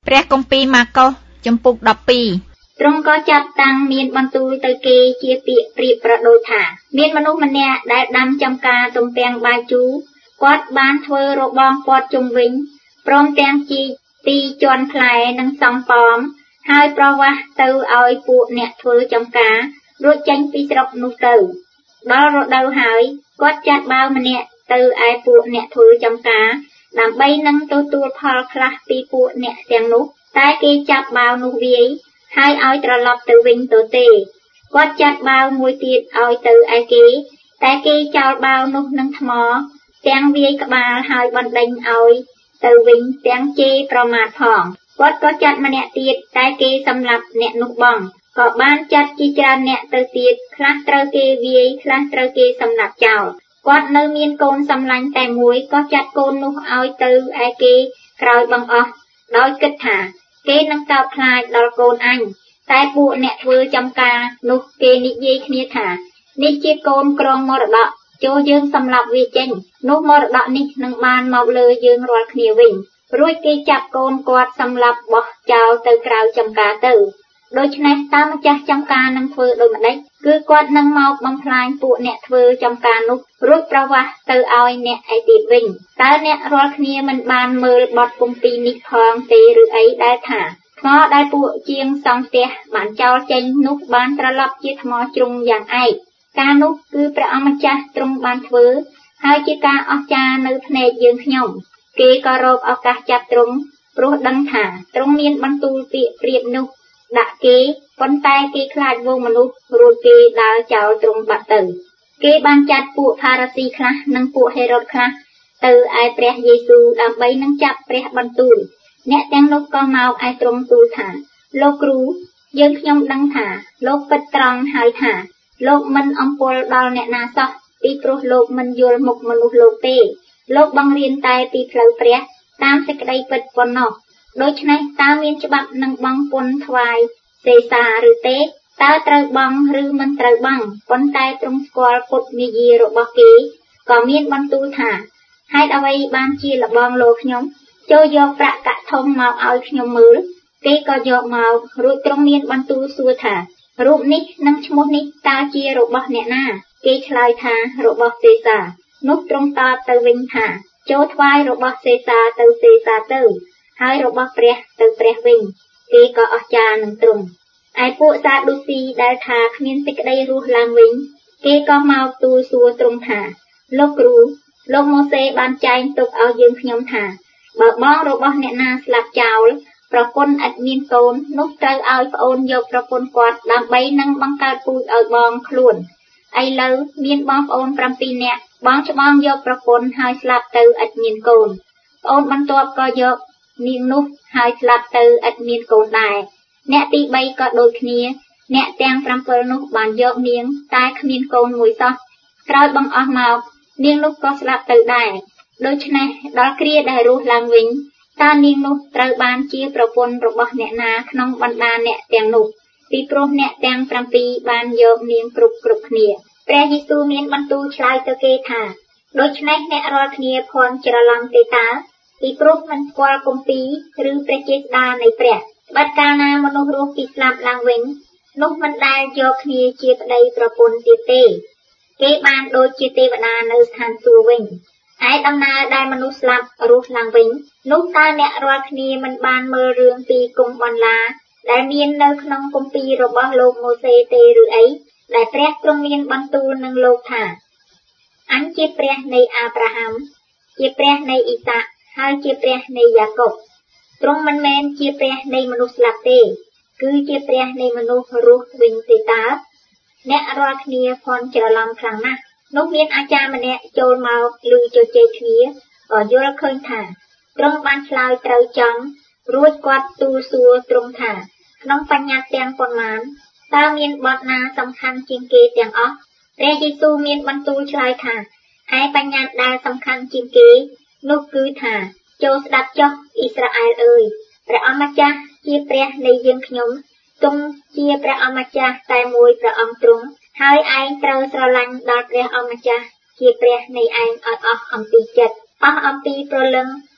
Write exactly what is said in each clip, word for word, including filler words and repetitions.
ព្រះគម្ពីរម៉ាកុសជំពូកដប់ពីរទ្រង់ក៏ចាប់តាំងមានបន្ទូលទៅគេជាពាក្យប្រៀបប្រដូចថាមានមនុស្សម្នាក់ដែលដាំចំការទំពាំងបាយជូរគាត់បានធ្វើរបងព័ទ្ធជុំវិញព្រមទាំងជីទីជន់ផ្លែនិងសង់ប៉មហើយប្រវាស់ទៅឲ្យពួកអ្នកធ្វើចំការរួចចេញពីស្រុកនោះទៅដល់រដូវហើយគាត់ចាត់បាវម្នាក់ទៅឯពួកអ្នកធ្វើចំការដើម្បីនឹងទទួលផលខ្លះពីពួកអ្នកទាំងនោះតែគេចាប់បាវនោះវាយហើយឲ្យត្រឡប់ទៅវិញទៅទេគាត់ចាត់បាវមួយទៀតឲ្យទៅឯគេតែគេចោលបាវនោះនឹងថ្មទាំងវាយក្បាលហើយបណ្ដេញឲ្យទៅវិញទាំងជេរប្រមាថផងគាត់ក៏ចាត់ម្នាក់ទៀតតែគេសម្លាប់អ្នកនោះបងក៏បានចាត់ជាច្រើនអ្នកទៅទៀតខ្លះត្រូវគេវាយខ្លះត្រូវគេសម្លាប់ចោលគាត់នៅមានកូនសម្លាញ់តែមួយក៏ចាត់កូននោះឲ្យទៅឯគេក្រោយបង្អស់ដោយគិតថាគេនឹងកោតខ្លាចដល់កូនអញតែពួកអ្នកធ្វើចំការនោះគេនិយាយគ្នាថានេះជាកូនក្រងមរតកចូលយើងសម្លាប់វាចេញនោះមរតកនេះនឹងបានមកលើយើងរាល់គ្នាវិញរួចគេចាប់កូនគាត់សម្លាប់បោះចោលទៅក្រៅចំការទៅដូច្នេះតើម្ចាស់ចំការនឹងធ្វើដូចម្ដេចគឺគាត់នឹងមកបំផ្លាញពួកអ្នកធ្វើចំការនោះរួចប្រវាស់ទៅឲ្យអ្នកឯទៀតវិញតើអ្នករាល់គ្នាមិនបានមើលបទគម្ពីរនេះផងទេឬអីដែលថាថ្មដែលពួកជាងសង់ផ្ទះបានចោលចេញនោះបានត្រឡប់ជាថ្មជ្រុងយ៉ាងឯកការនោះគឺព្រះអម្ចាស់ទ្រង់បានធ្វើហើយជាការអស្ចារ្យនៅភ្នែកយើងខ្ញុំគេក៏រកឱកាសចាប់ទ្រង់ព្រោះដឹងថាទ្រង់មានបន្ទូលពាក្យប្រៀបនោះដាក់គេប៉ុន្តែគេខ្លាចវងមនុស្សរួចគេដើរចោលទ្រង់បាត់ទៅគេបានចាត់ពួកផារ៉ាស៊ីខ្លះនិងពួកហេរ៉ុតខ្លះទៅឯព្រះយេស៊ូវដើម្បីនឹងចាប់ព្រះបន្ទូលអ្នកទាំងនោះក៏មកឯទ្រង់ទូលថាលោកគ្រូយើងខ្ញុំដឹងថាលោកពិតត្រង់ហើយថាលោកមិនអំពល់ដល់អ្នកណាសោះពីព្រោះលោកមិនយល់មុខមនុស្សលោកទេលោកបង្រៀនតែពីផ្លូវព្រះតាមសេចក្តីពិតប៉ុណ្ណោះដូច្នេះតើមានច្បាប់នឹងបង់ពន្ធថ្វាយសេសាឬទេតើត្រូវបង់ឬមិនត្រូវបង់ប៉ុន្តែទ្រង់ស្គាល់ពុតនិយាយរបស់គេក៏មានបន្ទូលថាហេតុអ្វីបានជាលបងលោកខ្ញុំចូលយកប្រាក់កាក់ធំមកឲ្យខ្ញុំមើលគេក៏យកមករួចទ្រង់មានបន្ទូលសួរថារូបនេះនិងឈ្មោះនេះតើជារបស់អ្នកណាគេឆ្លើយថារបស់សេសានោះទ្រង់តបទៅវិញថាចូលថ្វាយរបស់សេសាទៅសេសាទៅហើយរបស់ព្រះទៅព្រះវិញគេក៏អស្ចារ្យនឹងទ្រង់ឯពួកសាឌូស៊ីដែលថាគ្មានសេចក្តីរស់ឡើងវិញគេក៏មកទូលសួរទ្រង់ថាលោកគ្រូលោកម៉ូសេបានចែងទុកឲ្យយើងខ្ញុំថាបើបងរបស់អ្នកណាស្លាប់ចោលប្រពន្ធឥតមានកូននោះត្រូវឲ្យប្អូនយកប្រពន្ធគាត់ដើម្បីនឹងបង្កើតពូជឲ្យបងខ្លួនឥឡូវមានបងប្អូនប្រាំពីរនាក់បងច្បងយកប្រពន្ធហើយស្លាប់ទៅឥតមានកូនប្អូនបន្ទាប់ក៏យកនាងនោះហើយស្លាប់ទៅឥតមានកូនដែរអ្នកទីបីក៏ដូចគ្នាអ្នកទាំងប្រាំពីរនោះបានយកនាងតែគ្មានកូនមួយសោះក្រោយបង្អស់មកនាងនោះក៏ស្លាប់ទៅដែរដូច្នេះដល់គ្រាដែលរស់ឡើងវិញតើនាងនោះត្រូវបានជាប្រពន្ធរបស់អ្នកណាក្នុងបណ្ដាអ្នកទាំងនោះពីព្រោះអ្នកទាំងប្រាំពីរបានយកនាងគ្រប់គ្រប់គ្នាព្រះយេស៊ូវមានបន្ទូលឆ្លើយទៅគេថាដូច្នេះអ្នករាល់គ្នាភ័ន្តច្រឡំទេតើពីព្រោះមិនស្គាល់គម្ពីរឬព្រះចេស្តានៃព្រះបាត់កាលណាមនុស្សរស់ពីស្លាប់ឡើងវិញនោះមិនដែលយកគ្នាជាប្តីប្រពន្ធទៀតទេគេបានដូចជាទេវតានៅស្ថានសួគ៌វិញឯដំណើរដែលមនុស្សស្លាប់រស់ឡើងវិញនោះតើអ្នករាល់គ្នាមិនបានមើលរឿងពីគុំបន្លាដែលមាននៅក្នុងគម្ពីររបស់លោកម៉ូសេទេឬអីដែលព្រះទ្រង់មានបន្ទូលនឹងលោកថាអញជាព្រះនៃអាប់រ៉ាហាំជាព្រះនៃអ៊ីសាកហើយជាព្រះនៃយ៉ាកុបទ្រង់មិនមែនជាព្រះនៃមនុស្សស្លាប់ទេគឺជាព្រះនៃមនុស្សរស់វិញទេតើអ្នករាល់គ្នាភ័ន្តច្រឡំខ្លាំងណាស់នោះមានអាចារ្យម្នាក់ចូលមកឮជជែកគ្នាក៏យល់ឃើញថាទ្រង់បានឆ្លើយត្រូវចង់រួចគាត់ទូលសួរទ្រង់ថាក្នុងបញ្ញត្តិទាំងប៉ុន្មានតើមានបទណាសំខាន់ជាងគេទាំងអស់ព្រះយេស៊ូវមានបន្ទូលឆ្លើយថាឯបញ្ញត្តិដែលសំខាន់ជាងគេនោះគឺថាចូលស្ដាប់ចុះអ៊ីស្រាអែលអើយព្រះអម្ចាស់ជាព្រះនៃយើងខ្ញុំទ្រង់ជាព្រះអម្ចាស់តែមួយព្រះអង្គទ្រង់ហើយឯងត្រូវស្រឡាញ់ដល់ព្រះអម្ចាស់ជាព្រះនៃឯងឲ្យអស់អំពីចិត្តអស់អំពីព្រលឹង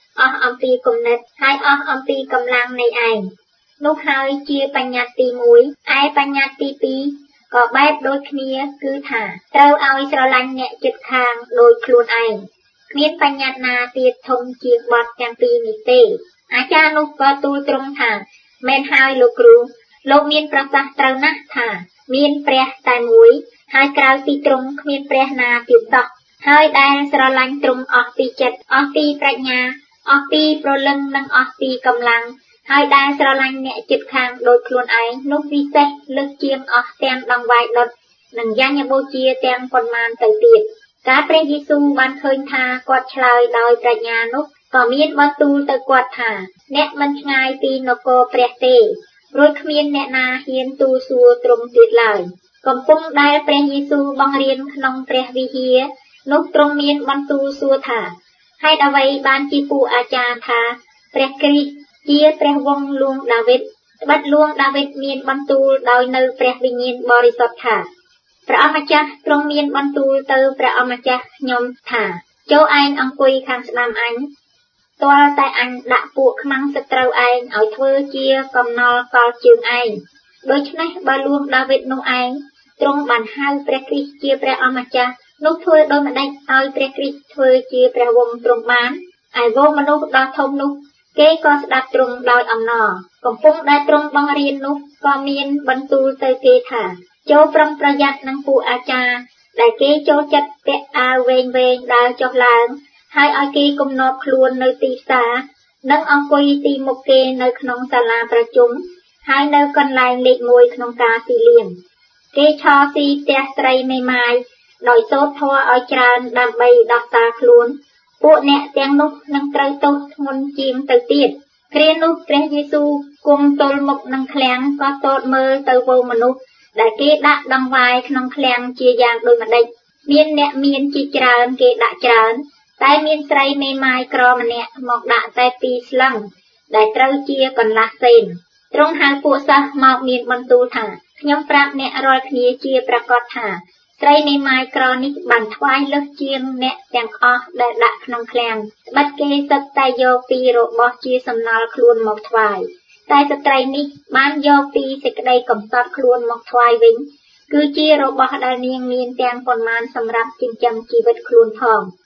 អស់អំពីគំនិតហើយអស់អំពីកម្លាំងនៃឯងនោះហើយជាបញ្ញត្តិទីមួយឯបញ្ញត្តិទីពីរក៏បែបដូចគ្នាគឺថាត្រូវឲ្យស្រឡាញ់អ្នកជិតខាងដោយខ្លួនឯងគ្មានបញ្ញត្តិណាទៀតធំជាងបទទាំងពីរនេះទេអាចារ្យនោះក៏ទូលទ្រង់ថាមែនហើយលោកគ្រូលោកមានប្រសាសន៍ត្រូវណាស់ថាមានព្រះតែមួយហើយក្រៅពីទ្រង់គ្មានព្រះណាទៀតសោះហើយដែលស្រឡាញ់ទ្រង់អស់ពីចិត្តអស់ពីប្រាជ្ញាអស់ពីព្រលឹងនិងអស់ពីកម្លាំងហើយដែលស្រឡាញ់អ្នកជិតខាងដោយខ្លួនឯងនោះពិសេសលើសជាងអស់ទាំងដង្វាយដុតនិងយញ្ញបូជាទាំងប៉ុន្មានទៅទៀតការព្រះយេស៊ូវបានឃើញថាគាត់ឆ្លើយដោយប្រាជ្ញានោះក៏មានបន្ទូលទៅគាត់ថាអ្នកមិនឆ្ងាយពីនគរព្រះទេរួចគ្មានអ្នកណាហ៊ានទូលសួរទ្រង់ទៀតឡើយកំពុងដែលព្រះយេស៊ូវបង្រៀនក្នុងព្រះវិហារនោះទ្រង់មានបន្ទូលសួរថាហេតុអ្វីបានជាពួកអាចារ្យថាព្រះគ្រីស្ទជាព្រះវង្សលួងដាវីតត្បិតលួងដាវីតមានបន្ទូលដោយនៅព្រះវិញ្ញាណបរិសុទ្ធថាព្រះអម្ចាស់ទ្រង់មានបន្ទូលទៅព្រះអម្ចាស់ខ្ញុំថាចូលឯងអង្គុយខាងស្ដាំអញទាល់តែអញដាក់ពួកខ្មាំងសត្រូវឯងឲ្យធ្វើជាកំណល់កលជើងឯងដូច្នេះបើលួងដាវីតនោះឯងទ្រង់បានហៅព្រះគ្រីស្ទជាព្រះអម្ចាស់នោះធ្វើដូចម្ដេចឲ្យព្រះគ្រីស្ទធ្វើជាព្រះវង្សទ្រង់បានឯវងមនុស្សដ៏ធំនោះគេក៏ស្ដាប់ទ្រង់ដោយអំណរកំពុងដែលទ្រង់បង្រៀននោះក៏មានបន្ទូលទៅគេថាចូលប្រុងប្រយ័ត្ននឹងពួកអាចារ្យដែលគេចូលចិត្តពាក់អាវវែងវែងដើរចុះឡើងហើយឲ្យគេគំនប់ខ្លួននៅទីផ្សារនិងអង្គុយទីមុខគេនៅក្នុងសាលាប្រជុំហើយនៅកន្លែងលេខមួយក្នុងការស៊ីលៀងគេឆោស៊ីផ្ទះស្រីមេម៉ាយដោយសូត្រធម៌ឲ្យច្រើនដើម្បីដោះសារខ្លួនពួកអ្នកទាំងនោះនឹងត្រូវទោសធ្ងន់ជាងទៅទៀតគ្រានោះព្រះយេស៊ូវគង់ទល់មុខនឹងឃ្លាំងក៏ទតមើលទៅវងមនុស្សដែលគេដាក់ដង្វាយក្នុងឃ្លាំងជាយ៉ាងដូចម្ដេចមានអ្នកមានជាច្រើនគេដាក់ច្រើនតែមានស្រីមេម៉ាយក្រម្នាក់មកដាក់តែពីរស្លឹងដែលត្រូវជាកន្លះសេនទ្រង់ហៅពួកសិស្សមកមានបន្ទូលថាខ្ញុំប្រាប់អ្នករាល់គ្នាជាប្រកាសថាស្រីមេម៉ាយក្រនេះបានថ្វាយលើសជាងអ្នកទាំងអស់ដែលដាក់ក្នុងឃ្លាំងត្បិតគេសិតតែយកពីរបស់ជាសំណល់ខ្លួនមកថ្វាយតែស្ត្រីនេះបានយកពីសេចក្តីកំសត់ខ្លួនមកថ្វាយវិញគឺជារបស់ដែលនាងមានទាំងប៉ុន្មានសម្រាប់ចិញ្ចឹមជីវិតខ្លួនផង